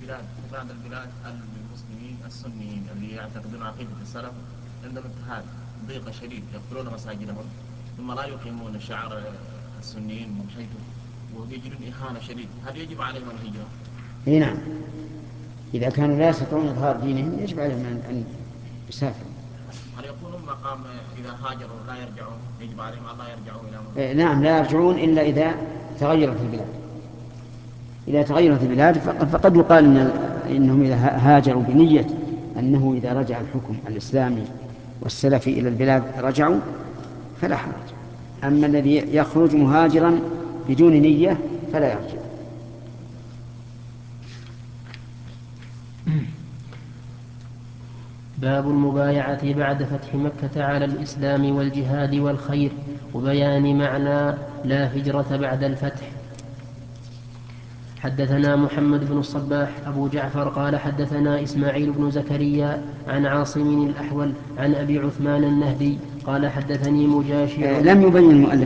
البلاد في بعض البلاد المسلمين السنيين اللي يعتقدون عقيدة السلف عندهم اضطهاد ضيق شديد، يقفلون مساجدهم ثم لا يقيمون شعار السنيين من حيث ويجدون إهانة شديدة، هل يجب عليهم الهجرة؟ اي نعم، إذا كانوا لا يستطيعون إظهار دينهم يجب عليهم أن يسافروا. هل يكونون مقام إذا هاجروا لا يرجعون، يجب عليهم أن لا يرجعوا إلى نعم، لا يرجعون إلا إذا تغيرت البلاد. إذا تغيرت البلاد فقد يقال إنهم إذا هاجروا بنية أنه إذا رجع الحكم الإسلامي والسلفي إلى البلاد رجعوا فلا حرج. أما الذي يخرج مهاجرا بدون نية فلا يرجع. باب المبايعة بعد فتح مكة على الإسلام والجهاد والخير وبيان معنى لا هجرة بعد الفتح. حدثنا محمد بن الصباح أبو جعفر قال حدثنا إسماعيل بن زكريا عن عاصم الأحول عن أبي عثمان النهدي قال حدثني مجاشع. لم يبين المؤلف